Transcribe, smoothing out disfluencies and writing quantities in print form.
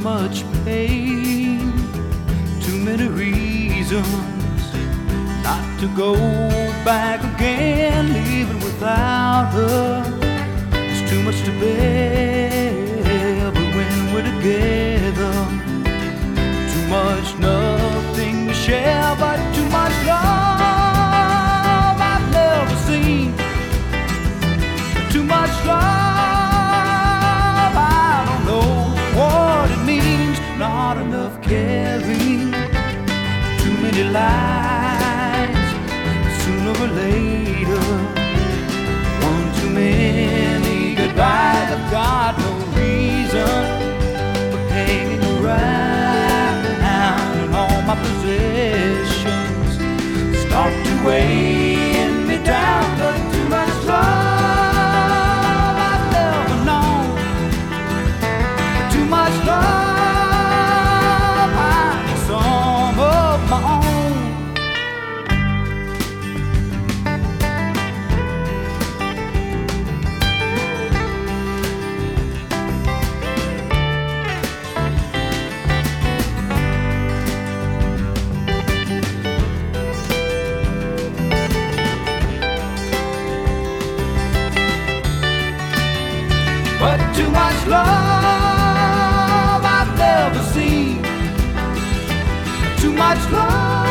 much pain, too many reasons not to go back again. Living without her is too much to bear, but when we're together, too much nothing to share, but too much love I've never seen, too much love I don't know what it means, not enough caring, too many lies, sooner or later, one too many goodbyes. I've got no reason for hanging around, and all my possessions start to weigh me down, but too much love I've never known, too much love I need some of my own. But too much love I've never seen, too much love